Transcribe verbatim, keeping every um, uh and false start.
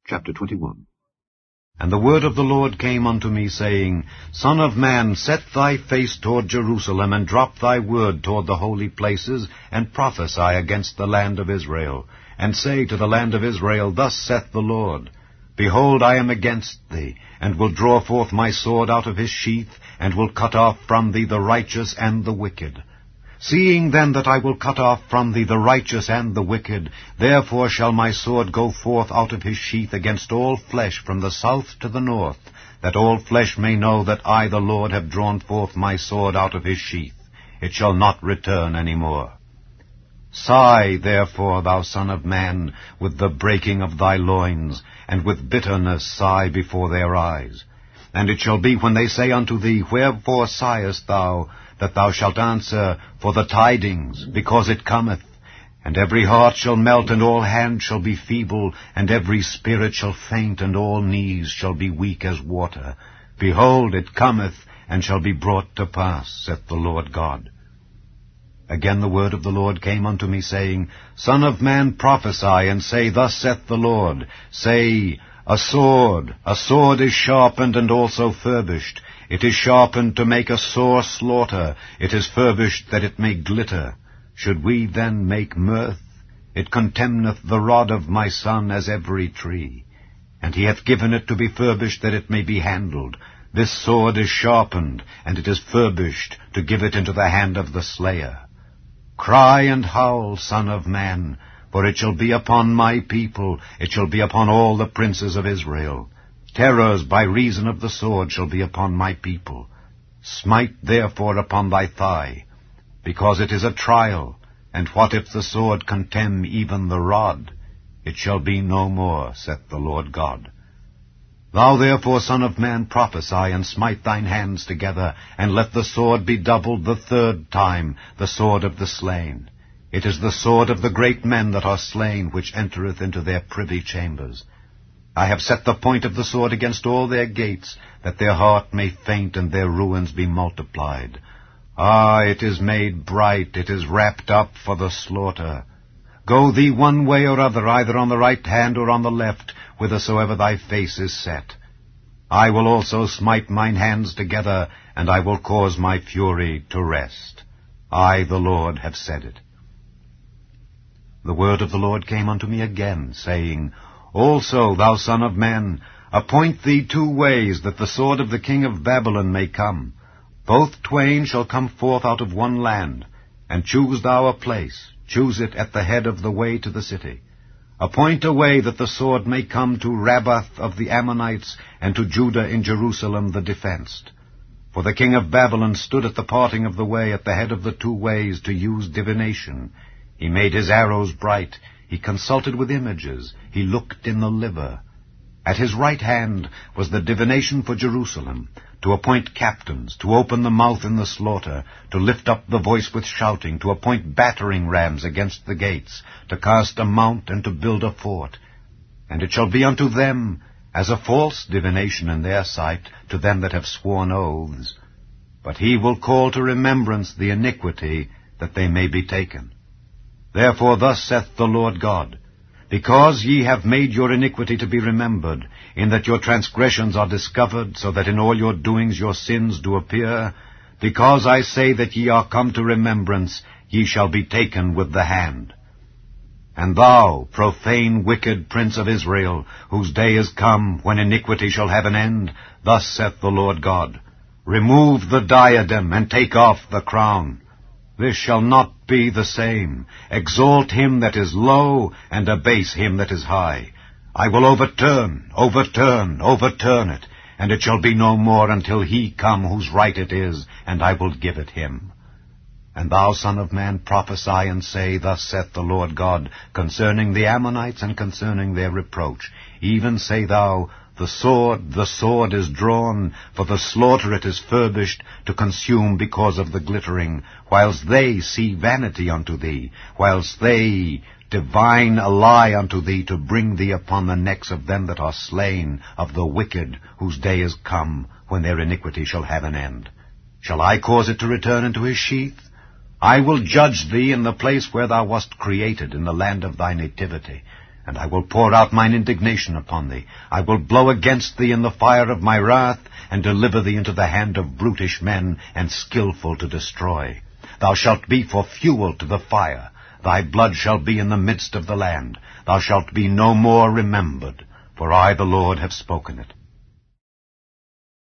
Chapter twenty-one. And the word of the Lord came unto me, saying, Son of man, set thy face toward Jerusalem, and drop thy word toward the holy places, and prophesy against the land of Israel, and say to the land of Israel, Thus saith the Lord, Behold, I am against thee, and will draw forth my sword out of his sheath, and will cut off from thee the righteous and the wicked. Seeing then that I will cut off from thee the righteous and the wicked, therefore shall my sword go forth out of his sheath against all flesh from the south to the north, that all flesh may know that I the Lord have drawn forth my sword out of his sheath. It shall not return any more. Sigh, therefore, thou son of man, with the breaking of thy loins, and with bitterness sigh before their eyes. And it shall be when they say unto thee, Wherefore sighest thou? That thou shalt answer, For the tidings, because it cometh. And every heart shall melt, and all hands shall be feeble, and every spirit shall faint, and all knees shall be weak as water. Behold, it cometh, and shall be brought to pass, saith the Lord God. Again the word of the Lord came unto me, saying, Son of man, prophesy, and say, Thus saith the Lord. Say, A sword, a sword is sharpened, and also furbished. It is sharpened to make a sore slaughter. It is furbished that it may glitter. Should we then make mirth? It contemneth the rod of my son as every tree. And he hath given it to be furbished that it may be handled. This sword is sharpened, and it is furbished to give it into the hand of the slayer. Cry and howl, son of man, for it shall be upon my people, it shall be upon all the princes of Israel. Terrors by reason of the sword shall be upon my people. Smite therefore upon thy thigh, because it is a trial. And what if the sword contemn even the rod? It shall be no more, saith the Lord God. Thou therefore, son of man, prophesy, and smite thine hands together, and let the sword be doubled the third time, the sword of the slain. It is the sword of the great men that are slain, which entereth into their privy chambers. I have set the point of the sword against all their gates, that their heart may faint and their ruins be multiplied. Ah, it is made bright, it is wrapped up for the slaughter. Go thee one way or other, either on the right hand or on the left, whithersoever thy face is set. I will also smite mine hands together, and I will cause my fury to rest. I, the Lord, have said it. The word of the Lord came unto me again, saying, Also, thou son of man, appoint thee two ways, that the sword of the king of Babylon may come. Both twain shall come forth out of one land. And choose thou a place, choose it at the head of the way to the city. Appoint a way that the sword may come to Rabbath of the Ammonites, and to Judah in Jerusalem the defenced. For the king of Babylon stood at the parting of the way at the head of the two ways to use divination. He made his arrows bright. He consulted with images. He looked in the liver. At his right hand was the divination for Jerusalem, to appoint captains, to open the mouth in the slaughter, to lift up the voice with shouting, to appoint battering rams against the gates, to cast a mount and to build a fort. And it shall be unto them as a false divination in their sight, to them that have sworn oaths. But he will call to remembrance the iniquity, that they may be taken. Therefore thus saith the Lord God, Because ye have made your iniquity to be remembered, in that your transgressions are discovered, so that in all your doings your sins do appear, because I say that ye are come to remembrance, ye shall be taken with the hand. And thou, profane, wicked prince of Israel, whose day is come, when iniquity shall have an end, thus saith the Lord God, Remove the diadem, and take off the crown. This shall not be the same. Exalt him that is low, and abase him that is high. I will overturn, overturn, overturn it, and it shall be no more until he come whose right it is, and I will give it him. And thou, son of man, prophesy and say, Thus saith the Lord God, concerning the Ammonites and concerning their reproach. Even say thou, The sword, the sword is drawn, for the slaughter it is furbished, to consume because of the glittering, whilst they see vanity unto thee, whilst they divine a lie unto thee, to bring thee upon the necks of them that are slain, of the wicked, whose day is come, when their iniquity shall have an end. Shall I cause it to return into his sheath? I will judge thee in the place where thou wast created, in the land of thy nativity. And I will pour out mine indignation upon thee. I will blow against thee in the fire of my wrath, and deliver thee into the hand of brutish men, and skillful to destroy. Thou shalt be for fuel to the fire. Thy blood shall be in the midst of the land. Thou shalt be no more remembered, for I the Lord have spoken it.